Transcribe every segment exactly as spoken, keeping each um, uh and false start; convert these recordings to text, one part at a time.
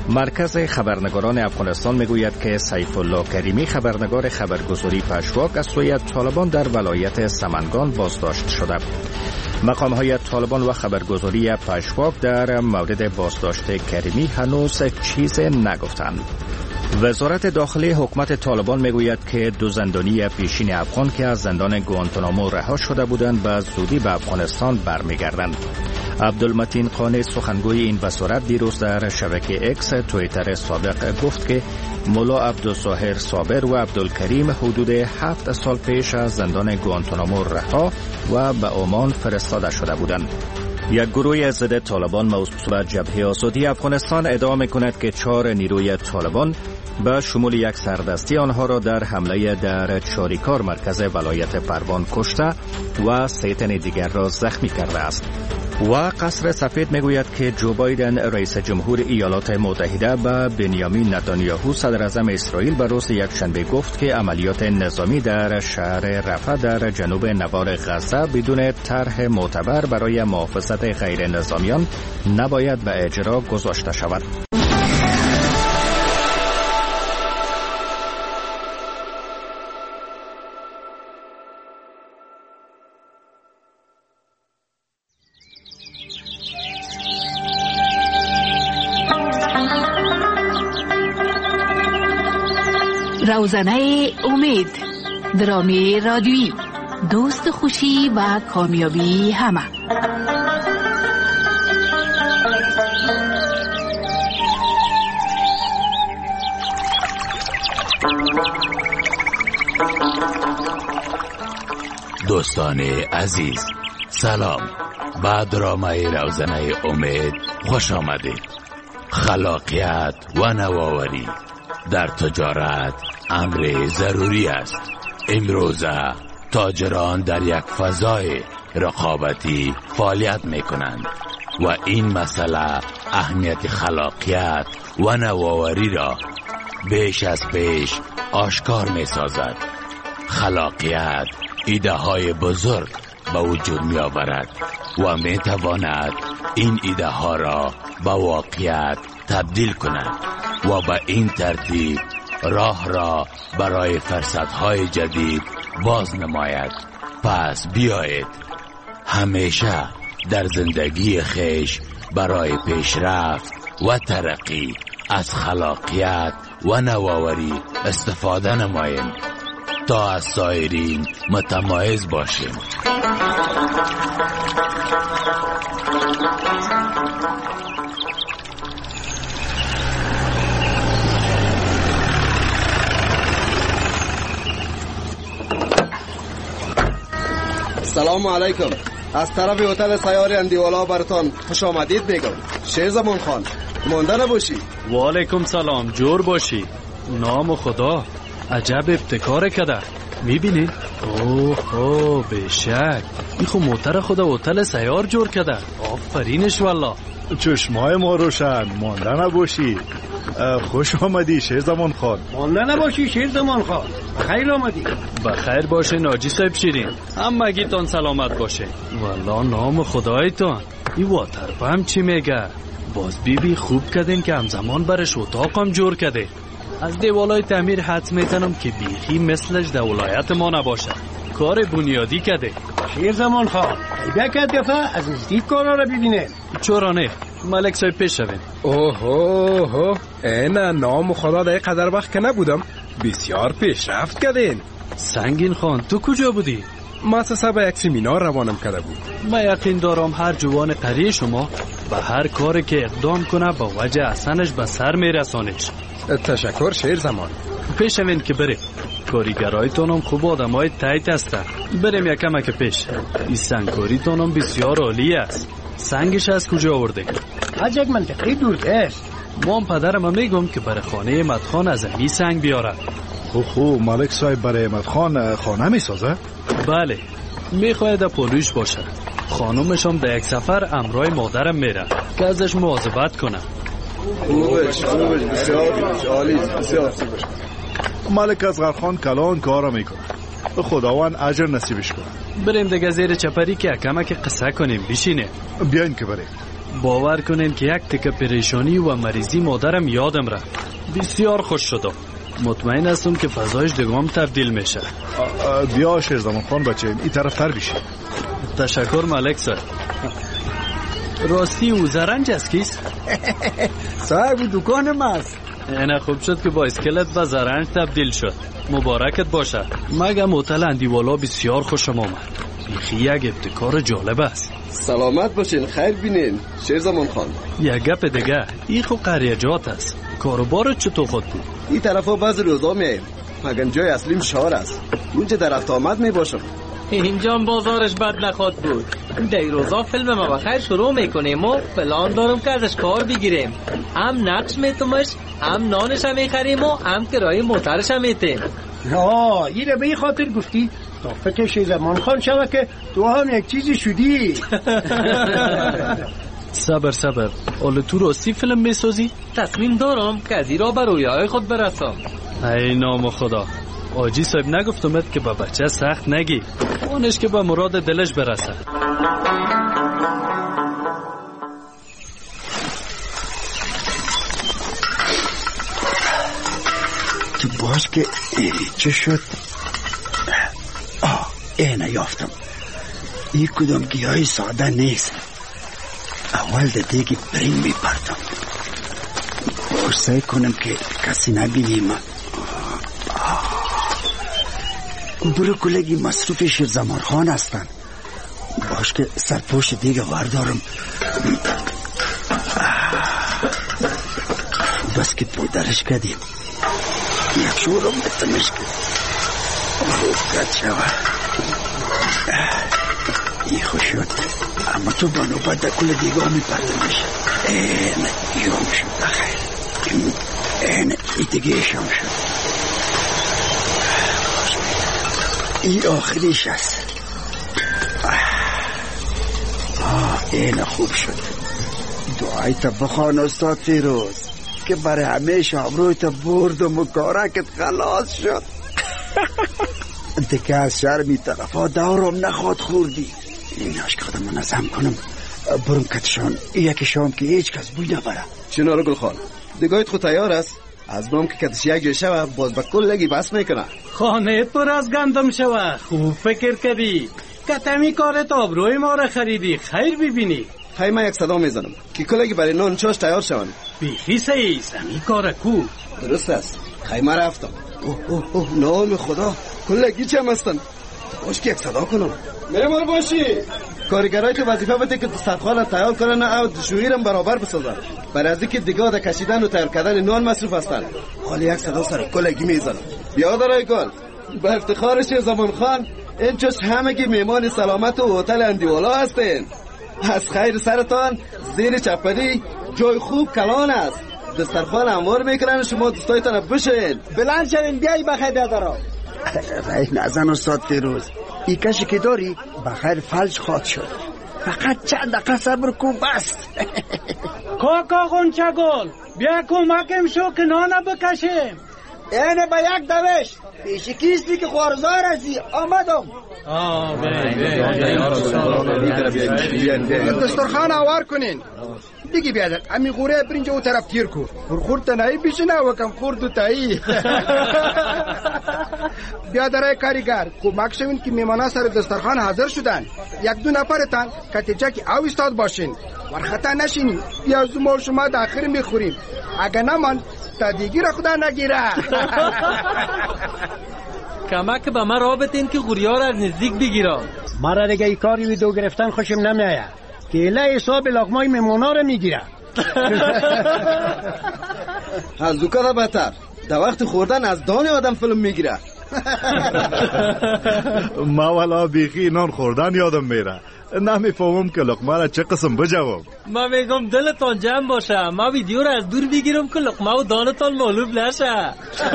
مرکز خبرنگاران افغانستان میگوید که سیف الله کریمی خبرنگار خبرگزاری پشواک از سوی طالبان در ولایت سمنگان بازداشت شده. مقام‌های طالبان و خبرگزاری پشواک در مورد بازداشت کریمی هنوز چیز نگفتند. وزارت داخلی حکومت طالبان میگوید که دو زندانی پیشین افغان که از زندان گوانتانامو رها شده بودند به زودی به افغانستان برمیگردند. عبدالمتین قانی سخنگوی این وزارت دیروز در شبکه اکس توییتر سابق گفت که مولا عبدالظاهر صابر و عبدالکریم حدود هفت سال پیش از زندان گوانتانامو رها و به عمان فرستاده شده بودند. یک گروه ضد طالبان موسوم به جبهه آزادی افغانستان ادعا می‌کند که چهار نیروی طالبان به شمول یک سردستی آنها را در حمله در چاریکار مرکز ولایت پروان کشته و سه تن دیگر را زخمی کرده است. و قصر سفید میگوید که جو بایدن رئیس جمهور ایالات متحده به بنیامین نتانیاهو صدر اعظم اسرائیل به روز یکشنبه گفت که عملیات نظامی در شهر رفح در جنوب نوار غزه بدون طرح معتبر برای محافظت غیر نظامیان نباید به اجرا گذاشته شود. روزنه امید، درامی رادیویی، دوست خوشی و کامیابی همه. دوستان عزیز سلام. با درامای روزنه امید خوش آمدید. خلاقیت و نوآوری در تجارت امر ضروری است. امروزه تاجران در یک فضای رقابتی فعالیت می کنند و این مسئله اهمیت خلاقیت و نوآوری را بیش از پیش آشکار می سازد. خلاقیت ایده های بزرگ به وجود می آورد و می تواند این ایده ها را به واقعیت تبدیل کند و به این ترتیب راه را برای فرصت‌های جدید باز نماید. پس بیایید همیشه در زندگی خیش برای پیشرفت و ترقی از خلاقیت و نوآوری استفاده نماییم تا از سایرین متمایز باشیم. سلام علیکم. از طرف هتل سیار اندیوالا براتان خوش آمدید میگم. شیرزمان خان مانده نباشی. و علیکم سلام، جور باشی. نام خدا، عجب ابتکار کده. میبینی؟ اوه اوه بشک این خو موتر خدا هتل سیار جور کده. آفرینش والله. چشمای ما روشن، مانده نباشی. خوش آمدی شیرزمان خان. مانده نباشی شیرزمان خان. بخیر آمدی. بخیر باشه ناجی صاحب شیرین. همگیتان سلامت باشه. والله نام خدایتان. این واتر پمپ چی میگه؟ باز بی بی خوب کردین که همزمان برش اتاقم جور کرده. از دیوالای تعمیر حدس میتنم که بیخی مثلش در ولایت ما نباشه. کار بنیادی کرده. شیرزمان خان یک دفعه از نزدیک کارا رو ببینه. چرانه ملک صاحب پیش شوین. اوه اوه اینا نام خدا در قدر وقت که نبودم. بسیار پیشرفت کردین. سنگین خان تو کجا بودی؟ مؤسسه به یک سمینار روانم کرده بود. من یقین دارم هر جوان قریه شما به هر کاری که اقدام کنه با وجه احسنش به سر میرسانش. تشکر شیرزمان. پیش شوین که بریم. کاریگرایتونم خوب آدمای تایت هستن. بریم یکم که پیش. این سنگکاریتونم بسیار عالی است. سنگش از کجا آورده؟ از یک منطقه دور است. مام پدرم میگم که برای خانه مدخان از این سنگ بیاره. خو خو ملک صاحب برای مدخان خانه میسازه؟ بله میخواید پولوش باشه. خانومشم در یک سفر امرای مادرم میره که ازش مواظبت کنه. خوبش خوبش بسیار عالی بسیار خوبش. ملک اصغر خان کلان کارا میکنه. خداوند اجر نصیبش کنه. بریم دیگه زیر چپری که کمک قصه کنیم. بشینه. بیاین که بریم. باور کنین که یک تکه پریشانی و مریضی مادرم یادم رفت. بسیار خوش شدم. مطمئن هستم که فضایش دگام تبدیل میشه. بیا شیرزمان خان بچه این طرف تر بیشه. تشکر ملک صاحب. راستی او زرنج است کیست؟ صاحب دکانم است. اینه خوب شد که با اسکلت و زرنج تبدیل شد. مبارکت باشه. مگم هتل اندیوالا بسیار خوشم آمد. بیخی یک ابتکار جالب است. سلامت باشین، خیر بینین شیرزمان خان. یک گپ دیگه، این خو قریجات است. کاروبارت چطور خود بود؟ این طرفا بعض روزا میایم، مگر جای اصلیم شهر است. اونجا در رفت آمد میباشم. اینجا بازارش بد نخواد بود. در روزا فیلم ما بخیر شروع میکنیم و پلان دارم که ازش کار بگیریم. هم نقش میتومش، هم نانش هم میخریم و هم کرایه موترش هم میتیم. آه این به این خاطر گفتی تا فکر شیرزمان خان شده که تو هم یک چیزی شدی. صبر صبر، اول تو راستی فیلم میسازی؟ تصمیم دارم که از این را به رویاهای خود برسم. ای نام خدا، آجی صاحب نگفتمت که با بچه سخت نگی، اونش که به مراد دلش برسه. تو باز که چه شد؟ آه اینه یافتم. این کدام گیاهی ساده نیست. اول ده دیگه برین میپردم، سعی کنم که کسی نبینیم. برو کلگی مصروف شیرزمان خان هستن. باش که سرپوش دیگه واردارم. بس که پودرش کردیم یک شورم بتمش که خوب کد شوه. ای خوش شد، اما تو بانو باید کل دیگه همی پردمش. اینه یوم شد بخیر. اینه ای دیگه شام شد. ای آخریش است. آه اینه خوب شد. دعای تا بخوان استاد فیروز که برای همیشه آبروی تا بردم و کارکت خلاص شد. دیگه از شرمی طرفا دورم نخواد خوردی. ایناش که خودم منظم کنم برم کتشان یکی شام که هیچ کس بوی نبره. چنانو گل خان دیگایت خود تیار است؟ از برم که کتش یک جای شوه باز با کل لگی بس میکنه. خانه پر از گندم شوه. خوب فکر کردی. کتمی کارت آبروی ما را خریدی. خیر ببینی. خیلی من یک صدا میزنم که کلگی برای نان چاش تیار شون. بیخی سعی زمین کار کو. درست است. خیلی من رفتم. اوه اوه اوه نام خدا کلگی چه هم هستن. باش که یک صدا کنم. میمار باشی کارگرای که وظیفه بده که دسترخوان تیار کنن او دشویرم برابر بسازن. برای از اینکه دیگه د کشیدن و تیار کردن نان مصروف هستن. حالا یک صدا سر کلگی میزنم. بیا دارای گل به افتخار شیرزمان خان این چش همگی میمان سلامت و هتل اندیوالا هستین. از خیر سرتان زیر چپری جای خوب کلان است. دسترخوان هموار میکنن شما دوستایتان بشین. بلند شوین بیایی بخیر دارم. رای نزن استاد فیروز. ای کشی که داری بخیر فلج خواد شد. فقط چند دقیقه صبر کو بس. کاکا غنچه گل بیا کمکم شو که نانه بکشیم. اینه با یک دوشت پیشی کیستی که خوارزار ازی آمدم. دسترخان آوار کنین دیگه بیادر امی غوره برینج او طرف تیر کو خورد تنهی بیشنه وکم خورد و تایی. بیادرای کاریگر کمک شوین که میمانا سر دسترخان حاضر شدن. یک دو نفرتان کتیجه که او استاد باشین ورخطا نشینین. پیازو ما شما داخل میخوریم. اگه نمان تا دیگی را خدا نگیره. کمک به من را بتین که غوریار از نزدیک بگیرم. ما را دیگه ای کاری ویدو گرفتن خوشم نمیاید که اله حساب لقمای میمونا را میگیره. از دوکا بهتر در وقت خوردن از دان آدم فیلم میگیره. ما والا بیخی نان خوردن یادم میره. نمیفهمم که لقمه را چه قسم بجوام. ما میگم دلتان جمع باشه. ما ویدیو را از دور بگیرم که لقمه و دانتان معلوم نشه.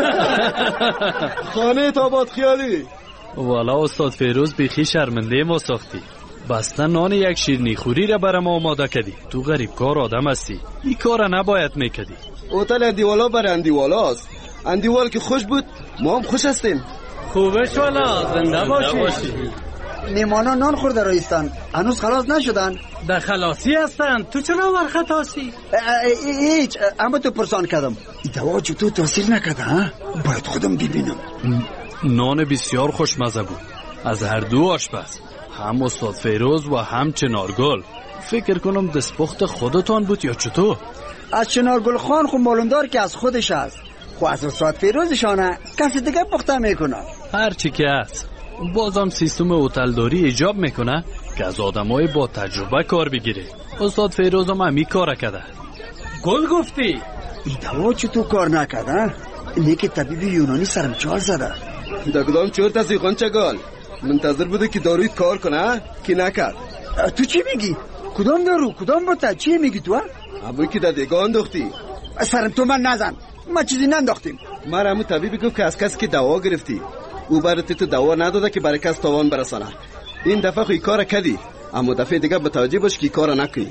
خانه تا باد خیالی. والا استاد فیروز بیخی شرمنده ما ساختی. بسته نان یک شیرنی خوری را برام آماده کردی. تو غریب کار آدم هستی. این کار نباید میکردی. هتل اندیوالا برای اندیوالا است. اندیوال که خوش بود ما هم خوش هستیم. خوبش والا زنده باشی. میمانا نان خورده رایستان، هنوز خلاص نشدن. در خلاصی هستن، تو چرا ورخطاسی؟ هیچ، اما تو پرسان کردم این دوا چطور تاثیر نکرده ها؟ باید خودم ببینم. نان بسیار خوشمزه بود از هر دو آشپز، هم استاد فیروز و هم چنارگل. فکر کنم دستپخت خودتان بود یا چطور؟ از چنارگل خان خود معلوم دار که از خودش است، خو از استاد فیروزشانه کسی دیگه پخته میکنه. هر چی که است، بازم سیستم هتلداری ایجاب میکنه که از آدمای با تجربه کار بگیره. استاد فیروز هم همی کار کرده. گل گفتی این دوا چطور کار نکرده؟ نیک طبیب یونانی سرم چال زده. در کدام چورت از قنچه گل منتظر بوده که داروی کار کنه که نکرد. تو چی میگی؟ کدام دارو؟ کدام بوده؟ چی میگی تو؟ ابوی که در دیگه انداختی. سرم تو من نزن، ما چیزی ننداختیم. من همون طبیبی گفت که از کسی که دوا گرفتی او برات تو دوا نداده که برای کس تاوان برسانه. این دفعه خوی کار کردی، اما دفعه دیگه متوجه باش که کار نکنی.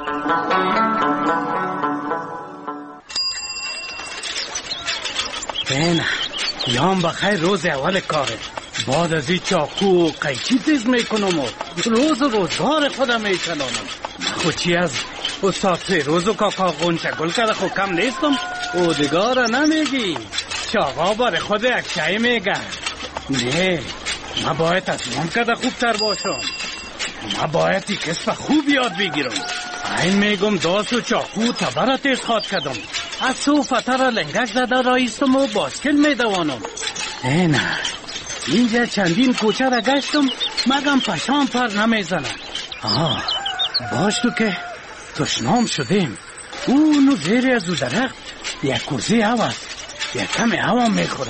بینه یام بخیر روز اول کاره. بعد از این چاقو و قیچی تیز میکنم و روز روزگار خودم میکنم. خود چی از استاد فیروز و کاکا غنچه گل کرده خود کم نیستم. او دیگاره نمیگی، چاقا بار خود یک شای میگه. نه، ما باید تصمیم کرده خوبتر باشم. ما باید این کسب خوب یاد بگیرم. این میگم داست و چاقو تبره تیز خواد کردم. از سو فتر لنگک زده رایستم و باسکل میدوانم. نه نه، اینجا چندین کوچه را گشتم مگم پشام پر نمیزنه. آه باش تو که تشنام شدیم. اونو زیر از او درخت یک کوزی هواست، یک کمی هوا میخورم.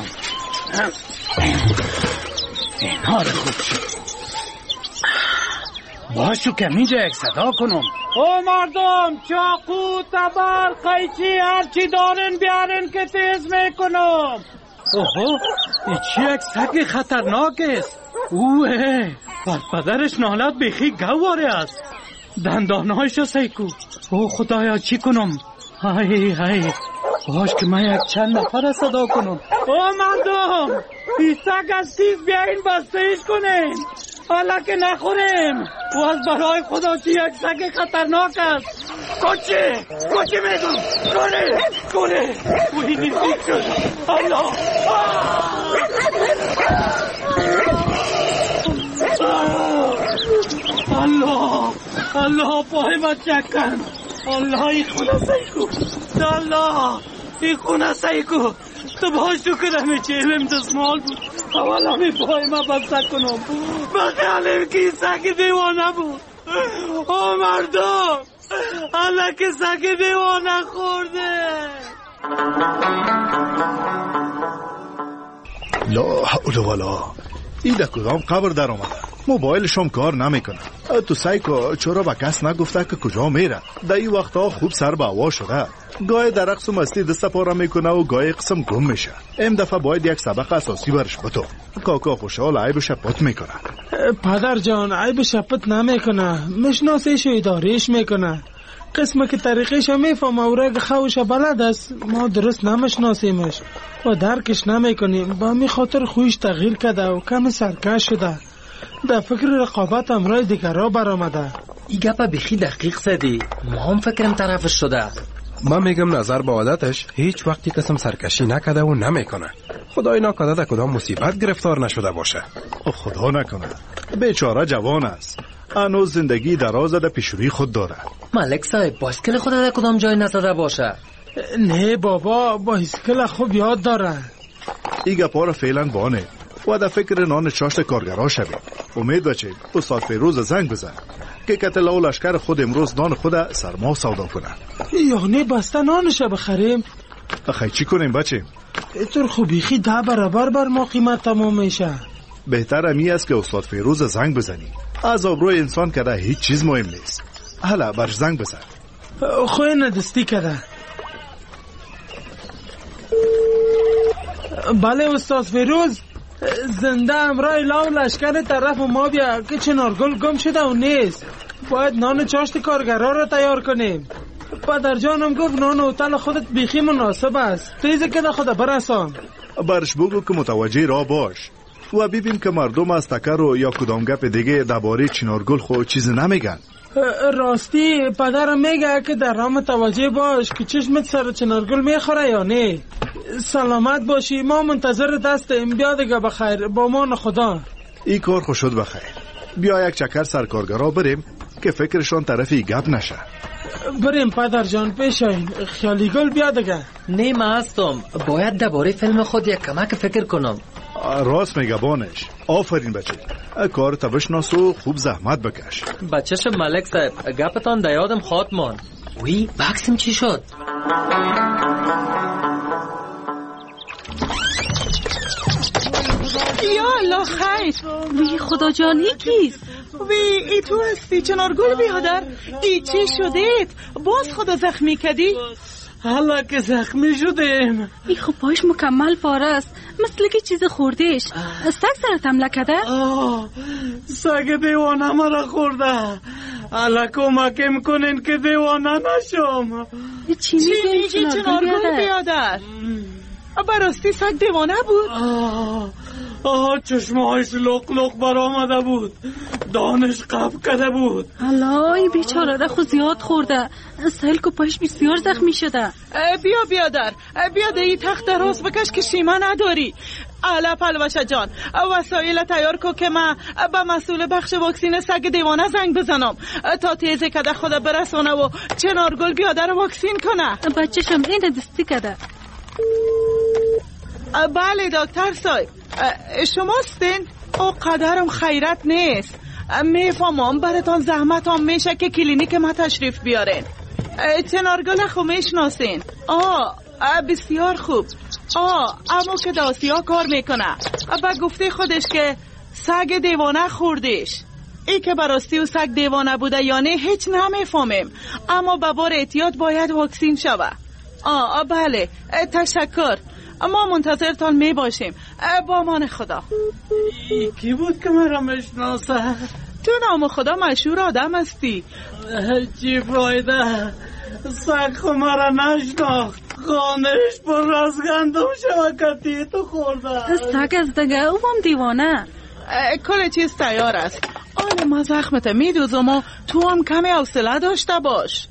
اینا رو خوب شد. باش تو که اینجا یک صدا کنم. او مردم، چاقو، تبر، قیچی هرچی دارن بیارن که تیز میکنم. اوه، این چی یک سگ خطرناک است. اوه، بر پدرش نالت بخی گواره است. دندانهایشو سیکو. او خدایا چی کنم؟ های های باش که من یک چند نفر صدا کنم. او مردم، این سگ از تیز بیاین بستهیش کنین حالا که نخوریم. و از برای خدا چی یک سگ خطرناک است. کچه کچه میگم کنه کنه و این نیزید شد. الله الله الله پای من چکن. الله ای خونه سیکو. الله ای خونه سیکو. تو باش تو که نمی چهلم دستمال بود. اول همی پای من بسته کنم بخیالیم که این سگ دیوانه بود. او مردم، الله که سگ دیوانه خورده. لا حول ولا. این در کدام قبر در آمده؟ موبایلشم کار نمیکنه. تو سایکو چرا با کس نگفته که کجا میره؟ در این وقتا خوب سر به هوا شده. گاهی در رقص و مستی دست پاره میکنه و گاهی قسم گم میشه. این دفعه باید یک سبق اساسی برش بتو. کاکا خوشحال عیب شپت میکنه. پدر جان عیب شپت نمیکنه، مشناسیش و اداریش میکنه. قسمه که طریقش میفهم و رگ خوش بلد است، ما درست نمشناسیمش و درکش نمیکنیم. با می خاطر خویش تغییر کرده و کم سرکش شده. در فکر رقابت امرای دیگرها برآمده. این گپه بخی دقیق زدی، ما هم فکرم طرفش شده. من میگم نظر به عادتش هیچ وقتی قسم سرکشی نکده و نمیکنه. خدای نکرده در کدام مصیبت گرفتار نشده باشه. خدا نکنه. بیچاره جوان است، هنوز زندگی دراز در پیشروی خود داره. ملک صاحب بایسکل خود در کدام جای نزده باشه؟ نه بابا، بایسکل خوب یاد داره. این گپا را فعلا بانه و در فکر نان چاشت کارگرها شویم. امید بچه استاد فیروز زنگ بزن که کتل و لشکر خود امروز نان خود سرما سودا کنه. یعنی بسته نانش بخریم؟ اخی چی کنیم بچه؟ اینطور خوبیخی ده برابر بر ما قیمت تمام میشه. بهتر امی است که استاد فیروز زنگ بزنی. از آبروی انسان که هیچ چیز مهم نیست. حالا برش زنگ بزن. خوی ندستی کرده. بله استاد فیروز، زنده امرای لاو لشکر طرف ما بیا که چنارگل گم شده و نیست. باید نان چاشت کارگرها را تیار کنیم. پدر جانم گفت نان هتل خودت بیخی مناسب است، تیزه که ده خود برسان. برش بگو که متوجه را باش. و ببین که مردم از تکر و یا کدام گپ دیگه درباره چنارگل خو چیز نمیگن. راستی پدرم میگه که در راه متوجه باش که چشمت سر چنارگل میخوره یا نه. سلامت باشی، ما منتظر دستیم. بیا دیگه بخیر، با مان خدا. این کار خو شد بخیر. بیا یک چکر سرکارگرا بریم که فکرشان طرفی گپ نشه. بریم پدر جان، پیش این خیالی گل بیا دیگه. نه من هستم، باید درباره فیلم خود یک کمک فکر کنم. راست میگه بانش. آفرین بچه، کار تا بشناس و خوب زحمت بکش. بچه‌ش ملک صاحب، گپتان در یادم خاط مان. وی بکسم چی شد؟ یا الله خیر. وی خدا جان ای کیست؟ وی ای تو هستی چنارگل بیادر؟ ای چی شدید؟ باز خدا زخمی کردی؟ حالا که زخمی شدیم. ای خب پایش مکمل پاره است، مثل که چیز خوردهش. سگ سرت حمله کرده؟ سگ دیوانه مرا خورده. حالا کمکم کنین که دیوانه نشم. چی میگی چنارگل بیادر؟ براستی سگ دیوانه بود؟ آه آه چشمهایش لق لق بر آمده بود، دانش قب کرده بود. حالا این بیچاره را خود زیاد خورده، سهل که پایش بسیار زخمی شده. بیا بیادر، بیا ده ای تخت دراز بکش که شیمه نداری. الا پلوشه جان، وسایل تیار کو که من با مسئول بخش واکسین سگ دیوانه زنگ بزنم تا تیزه کده خدا برسونه و چنارگل بیادر واکسین کنه. بچه‌شم این دستی کده. بله دکتر صاحب، شماستین؟ او قدرم خیرت نیست. میفهمم براتون زحمت هم میشه که کلینیک ما تشریف بیارین. چنارگل خو میشناسین؟ آه بسیار خوب. آه اما که داسیا کار میکنه. با گفته خودش که سگ دیوانه خوردش. ای که براستی و سگ دیوانه بوده یا نه هیچ نمیفهمیم، اما به بار احتیاط باید واکسین شوه. آه بله تشکر، ما منتظرتان می باشیم. با امان خدا. کی بود که مرا میشناسه؟ تو نام خدا مشهور آدم هستی. چی فایده؟ سگ خو مرا نشناخت. خانهش پر از گندم شوکتی تو خورده. سگ از دگه او هم دیوانه. کل چیز تیار است. آن ما زخمت میدوزم و تو هم کمی حوصله داشته باش.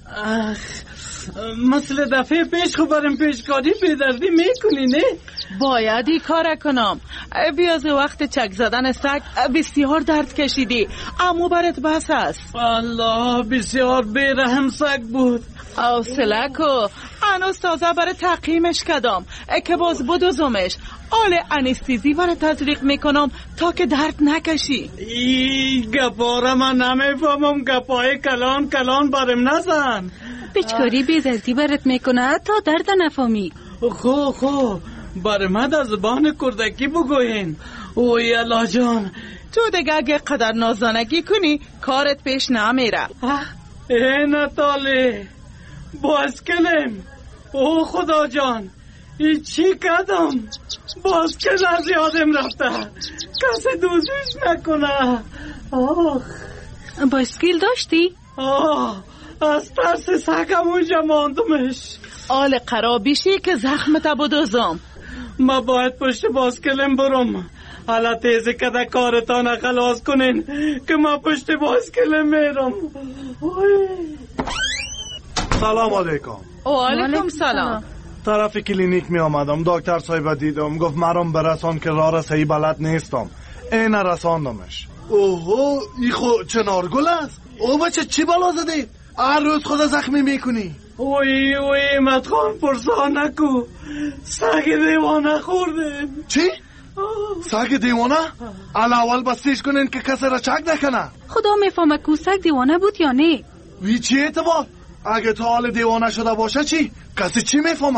مثل دفعه پیش خو برم پیشکاری بیدردی میکنی نه؟ باید ای کار کنم. بیاز وقت چک زدن سگ بسیار درد کشیدی، اما برات بس است. الله بسیار بیرحم سگ بود. حوصله کو، هنوز تازه برای تقییمش کدام که باز بدوزمش. آل انستیزی برای تطریق میکنم تا که درد نکشی. ای گپاره من نمیفهمم، گپای کلان کلان برم نزن. پیچکاری بیدردی برات میکنه تا درد نفهمی. خو خو برمد از زبان کردکی بگوین. اوی الله جان، تو دیگه اگه قدر نازدانگی کنی کارت پیش نمیره. ای نتالی باز کلم. او خدا جان، ای چی کدم؟ باز کل از یادم رفته، کسی دوزیش نکنه. آخ بایسکل داشتی؟ آه از ترس سگم اونجا ماندمش. آل قرابیشی که زخمت بدوزم. ما باید پشت باسکلم برم. حالا تیزی کده کارتان خلاص کنین که ما پشت باسکلم میرم. سلام علیکم. و علیکم سلام. طرف کلینیک می آمدم، دکتر صاحب دیدم، گفت مرام برسان که راه رسایی بلد نیستم. این رساندمش. اوهو ای خو چنارگل است. او بچه چی بلا زدی؟ هر روز خدا زخمی میکنی. اوی اوی مدخان پرسا نکو، سگ دیوانه خوردیم. چی؟ سگ دیوانه؟ علا اول بستیش کنین که کسی را چک نکنه. خدا میفهمه که سگ دیوانه بود یا نه. وی چی اعتبار؟ اگه تو حال دیوانه شده باشه چی؟ کسی چی میفهمه؟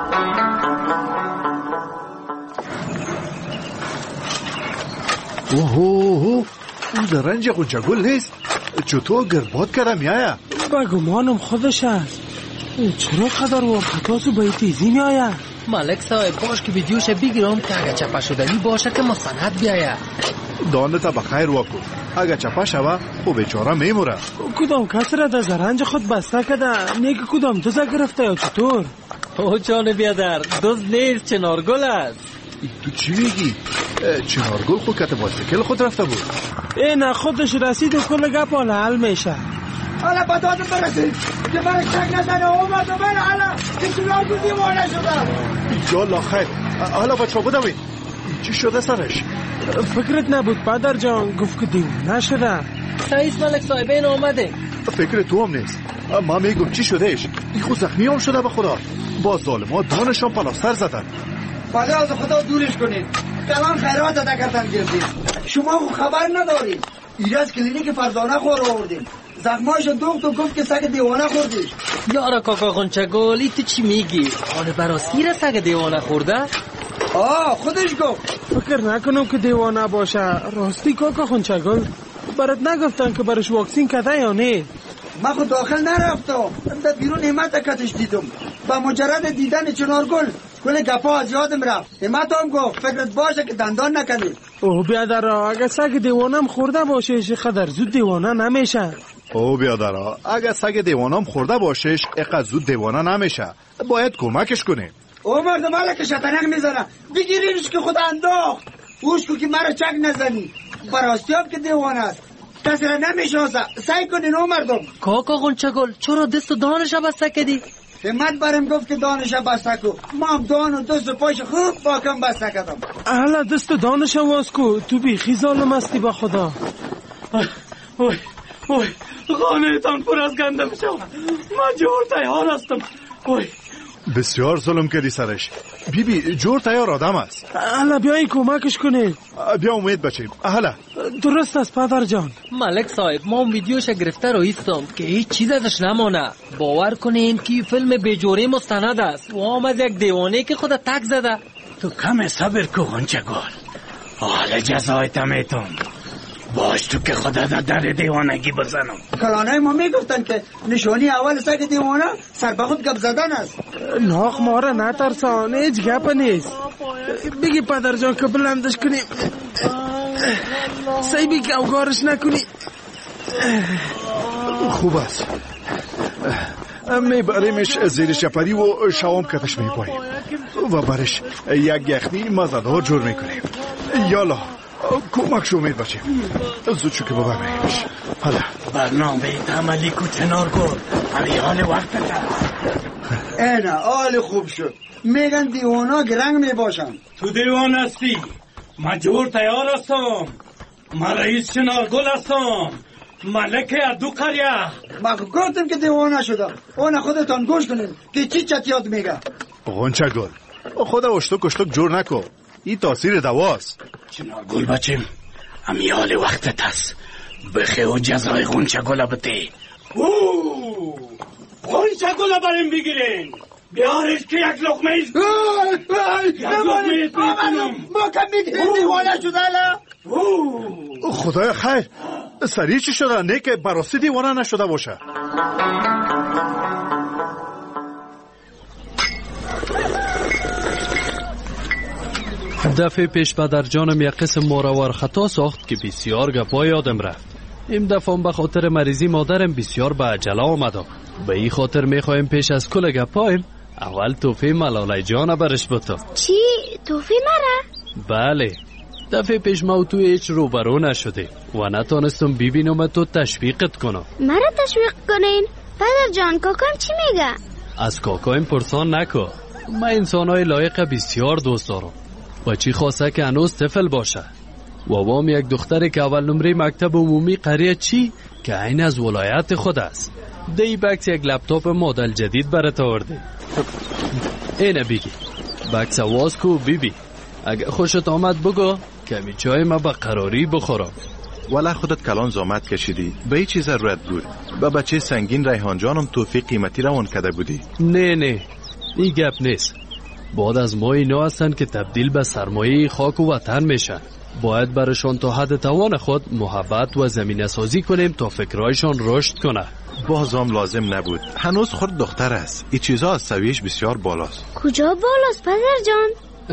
اوه اوه او زرنج قنچگل نیست. چطور گرباد کرده میایه؟ بگمانم خودش است. چرا قدر و خطاسو به تیزی میایه؟ ملک صاحب باش که ویدیوش بگیرم که اگه چپه شدنی باشه که مستند بیایه. دانتا بخیر وکو، اگه چپه شوه خب بیچاره میموره. کدام کس را در زرنج خود بسته کده؟ نیگه کدام دوزه گرفته یا چطور؟ او جان بیادر، دوز نیست چنارگل است. تو چی میگی؟ چنارگل خود کت بایسیکل خود رفته بود. این خودش رسید و کل گپ حالا حل میشه. حالا با دادم برسید که برای شک نزنه اومد و من حالا که چنارگل دیوانه شده. یالا خیر. حالا بچه ها بدوید چی شده سرش؟ فکرت نبود پدر جان گفت که دیوانه شده. سعیس ملک صاحب این آمده. فکر تو هم نیست. ما میگم چی شدهش؟ این خود زخمی هم شده به خدا. با ظالما دانشان پلاستر زدن. بله از خدا دورش کنید. کلان خیرات ادا کردن گرفتید. شما خبر ندارید. اینجا از کلینیک فرزانه خور آوردیم. زخمایش دوخت و گفت که سگ دیوانه خوردیش. یارا کاکا غنچگل تو چی میگی؟ آره براستی را سگ دیوانه خورده؟ آه خودش گفت. فکر نکنم که دیوانه باشه. راستی کاکا غنچگل برات نگفتن که برش واکسین کده یا نه؟ من خود داخل نرفتم. در بیرون همت کتش دیدم. با مجرد دیدن چنارگل کل گپا از یادم رفت. همت هم گفت فکرت باشه که دندان نکنید. اوه بیادرها اگه سگ دیوانم خورده باشش خدر زود دیوانه نمیشه. اوه بیادرها اگه سگ دیوانم خورده باشش اقدر زود دیوانه نمیشه. باید کمکش کنیم. او مردم حالا که شطرنگ میزنه بگیرینش که خود انداخت. اوش کو که مرا چک نزنی. براستی هم که دیوانه است. کسی را نمیشناسه. سعی کنین او مردم. کاکا غنچگل چرا دست و دانش بسته کردی؟ همت برم گفت که دانش بسته کو. ما هم دان و دست و پایش خوب باکم بسته کردم. حالا دست و دانش واز کو. تو بیخی ظالم هستی با خدا. اوی اوی خانه تان پر از گندم شو. من جور تیار هستم. اوی بسیار ظلم کردی سرش. بی بی جور تیار آدم است. حالا بیایی کمکش کنی. بیا امید بچیم. حالا درست است پدر جان. ملک صاحب ما اون ویدیوش گرفته رو ایستم که هیچ چیز ازش نمانه. باور کنین که فیلم بیجوری مستند است و هم از یک دیوانه که خود تک زده. تو کم صبر کو غنچگل. حالا جزایت میتون. باش تو که خدا در در دیوانگی بزنم. کلانای ما میگفتن که نشانی اول سگ دیوانه سر به خود گپ زدن است. ناخ ما را نترسان هیچ گپ نیست. بگی پدر جان که بلندش کنی. سیبی که اوگارش نکنی. خوب است. میبریمش زیر شپری و شوام کتش میپاییم و برش یک یخنی مزدار جور میکنیم. یالا کمک شو امید بچیم. زود شو که ببریمش. حالا برنامه تعملی کو چنارگل. همی حال وقت تا اینه حال خوب شد. میگن دیوانا گرنگ میباشن. تو دیوان هستی. من جور تیار هستم. من رئیس چنارگل هستم. ملک ادو قریه. من گفتم که دیوانه شده. اون خودتان گوش کنید که چی چتیات میگه. غنچگل خدا اشتک اشتک جور نکن. این تاثیر دواست. چنارگل بچیم همی حال وقتت هست. بخی و جزای غنچگل بتی. اوه غنچگل بریم بگیرین. بیارش که یک لقمه ایست. یک لقمه ایست میکنم. ما کم میگیرین دیوانه شده لا. خدای خیر سریع چی شده؟ نه که براستی دیوانه نشده باشه. دفعه پیش پدر جانم یک قسم ماروار خطا ساخت که بسیار گپا یادم رفت. این دفعه به خاطر مریضی مادرم بسیار به عجله آمدم. به این خاطر میخوایم پیش از کل گپایم اول توفی ملاله جان برش بتم. چی؟ توفی مرا؟ بله. دفعه پیش ما تو هیچ روبرو نشده و نتانستم ببینم تو تشویقت کنم. مرا تشویق کنین؟ پدر جان کاکام چی میگه؟ از کاکایم پرسان نکو. من انسانای لایق بسیار دوست دارم. بچی خواسته که هنوز طفل باشه و وام یک دختری که اول نمره مکتب عمومی قریه چی که عین از ولایت خود است. دی بکس یک لپتاپ مدل جدید برات آورده. اینه بگی بکس واز کو بیبی. اگه خوشت آمد بگو کمی چای ما با قراری بخورم. ولی خودت کلان زامت کشیدی به این چیز ضرورت بود. با بچه سنگین ریحان جانم توفیق قیمتی روان کرده بودی. نه نه این گپ نیست. بعد از ما اینا هستن که تبدیل به سرمایه خاک و وطن میشن. باید برشان تا حد توان خود محبت و زمینه سازی کنیم تا فکرایشان رشد کنه. بازم لازم نبود. هنوز خود دختر است. این چیزا از سویش بسیار بالاست. کجا بالاست پدر جان؟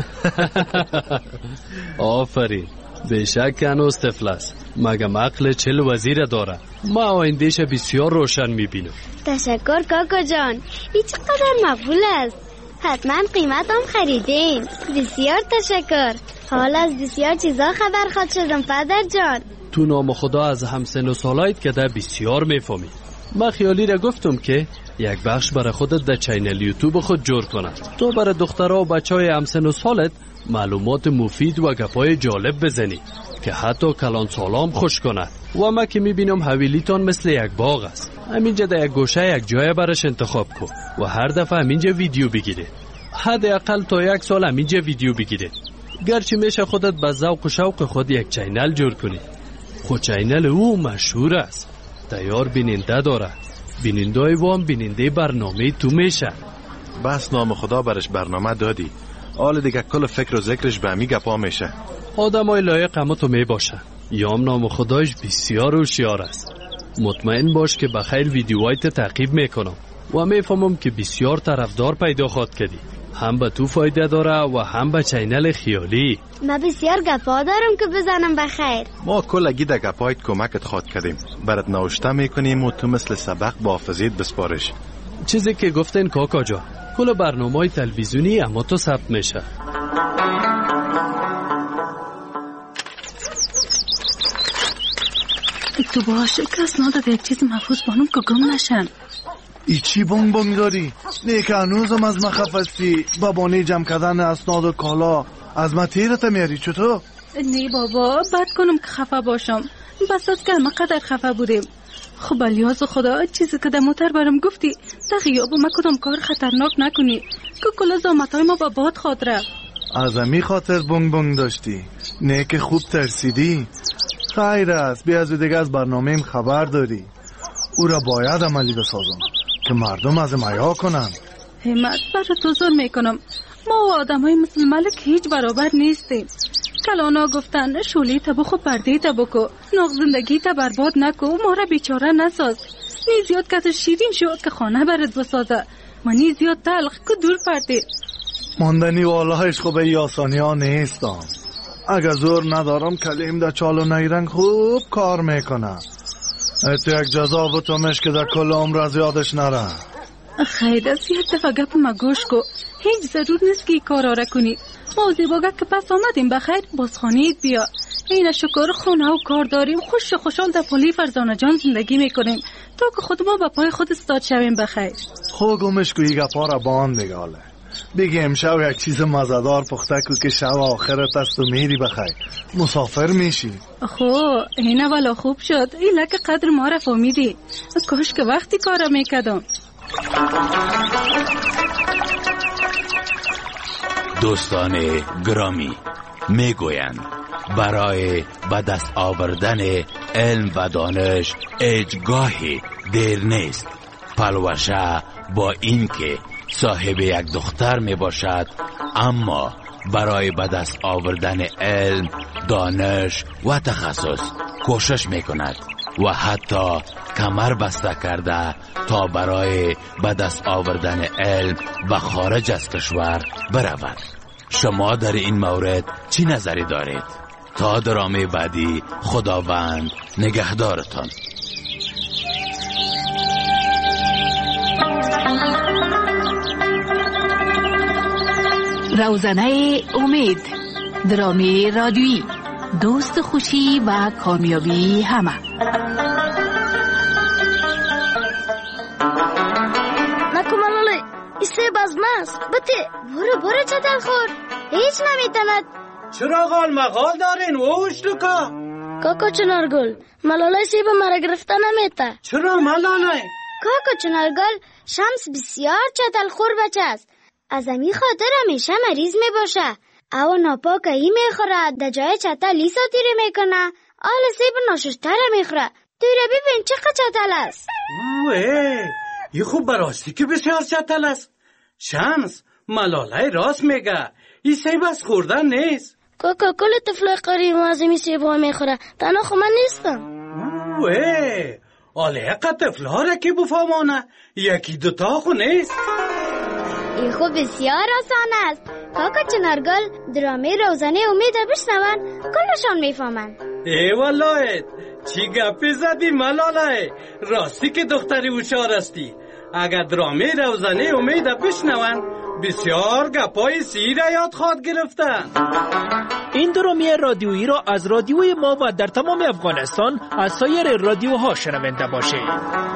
آفرین. بشک هنوز طفل است. مگم عقل چل وزیر داره. ما آیندهش بسیار روشن میبینم. تشکر کاکا جان. این چقدر مقبول است. حتما قیمت هم خریدین. بسیار تشکر. حالا از بسیار چیزا خبر خواد شدم پدر جان. تو نام خدا از همسن و سالایت که ده بسیار میفهمی. من خیالی را گفتم که یک بخش برای خودت در چینل یوتیوب خود جور کنه تو برای دخترها و بچه های همسن و سالت معلومات مفید و گپای جالب بزنی که حتی کلان سالام خوش کنه. و ما که میبینم حویلیتان مثل یک باغ است. همینجا در یک گوشه یک جای برش انتخاب کن و هر دفعه همینجا ویدیو بگیره. حداقل تا یک سال همینجا ویدیو بگیره. گرچه میشه خودت به ذوق و شوق خود یک چینل جور کنی. خود چینل او مشهور است. تیار بیننده داره. بینندای وام بیننده برنامه تو میشه. بس نام خدا برش برنامه دادی. حال دیگه کل فکر و ذکرش به همی گپا میشه. آدم های لایق اما تو میباشه. یام نام خدایش بسیار هوشیار است. مطمئن باش که بخیر ویدیوهایت تعقیب میکنم و میفهمم که بسیار طرفدار پیدا خواد کردی. هم به تو فایده داره و هم به چینل خیالی. ما بسیار گپا دارم که بزنم بخیر. ما کلگی در گپایت کمکت خواد کردیم. برات نوشته میکنیم و تو مثل سبق با حافظیت بسپارش. چیزی که گفتین کاکا جا کل برنامه های تلویزیونی اما تو ثبت میشه. تو باشه کس نداده یک چیز محفوظ بانم که گم نشن. ای چی بانگ بانگ داری؟ نه که هنوزم از من خفستی بابانه جمع کردن اسناد و کالا از من تیرت میاری چطور؟ نه بابا بد کنم که خفه باشم بس از که همه قدر خفه بودیم. خب الیاز خدا چیزی که در موتر برم گفتی در غیاب ما کدام کار خطرناک نکنی که کل زامتای ما با باد خواد رفت. از امی خاطر بانگ بانگ داشتی؟ نه که خوب ترسیدی؟ خیر است بیا از دیگه از برنامه خبر داری. او را باید عملی بسازم که مردم از میا کنن. همت برای تو زور میکنم. ما و آدم های مثل ملک هیچ برابر نیستیم. کلانا گفتن شولی تا بخو پرده تا بکو ناغ زندگی تا برباد نکو ما را بیچاره نساز. نی زیاد کت شیرین شو که خانه برد بسازه ما نی زیاد تلخ که دور پرده. ماندنی والهش خوب ای آسانی ها نیستم. اگر زور ندارم کلیم در چال و نیرنگ خوب کار میکنه. ایتو یک جزا بتومش که در کل عمر از یادش نره. خیر از یک دفعه گپ ما گوش کو. هیچ ضرور نیست که ای کار آره کنی. ما زیباگه که پس آمدیم بخیر بازخانید بیا. این شکر خونه و کار داریم خوش و خوشحال در پلی فرزانه جان زندگی میکنیم تا که خود ما با پای خود استاد شویم بخیر. خو گمش کو ای گپا را باند بگاله. بگی امشب یک چیز مزدار پخته کو که شب آخرت است و میری بخیر مسافر میشی. خو اینه والا خوب شد ایلا که قدر ما را فهمیدی. کاش که وقتی کارا میکدم. دوستان گرامی میگویند برای به دست آوردن علم و دانش هیچگاهی دیر نیست. پلوشه با اینکه صاحب یک دختر می باشد اما برای به دست آوردن علم، دانش و تخصص کوشش می کند و حتی کمر بسته کرده تا برای به دست آوردن علم به خارج از کشور برود. شما در این مورد چی نظری دارید؟ تا درامه بعدی خداوند نگهدارتان. روزنه امید، درامی رادیویی، دوست خوشی و کامیابی همه. نکو ملاله ایسه بازماست بته برو برو چطل خور هیچ نمیتند. چرا غال مغال دارین ووش لکا؟ کاکا چنارگل ملاله سیب مرا گرفته نمیته. چرا ملاله؟ کاکا چنارگل شمس بسیار چطل خور بچه است. از امی خاطر همیشه مریض می باشه. او ناپاک ای می خوره در جای چطل ای ساتیره می کنه. آل سیب ناششتر می خوره. توی را ببین چقدر چطل است. اوه ای خوب براستی که بسیار چطل است. شمس ملاله راست میگه. ای سیب از خوردن نیست. کاکا کل طفل قریب از امی سیب ها می خوره. تنها خو من نیستم. اوه آله اقا طفل ها را که بفهمانه یکی دوتا خو نیست. این خوب بسیار آسان است. کاکا چنارگل درامه روزنه امید بشنون کلشان میفهمن. ای والله چی گپی زدی ملاله؟ راستی که دختری هوشیار استی. اگر درامه روزنه امید بشنون بسیار گپای سیر یاد خواد گرفتن. این درامی رادیویی را از رادیوی ما و در تمام افغانستان از سایر رادیوها شنونده باشید.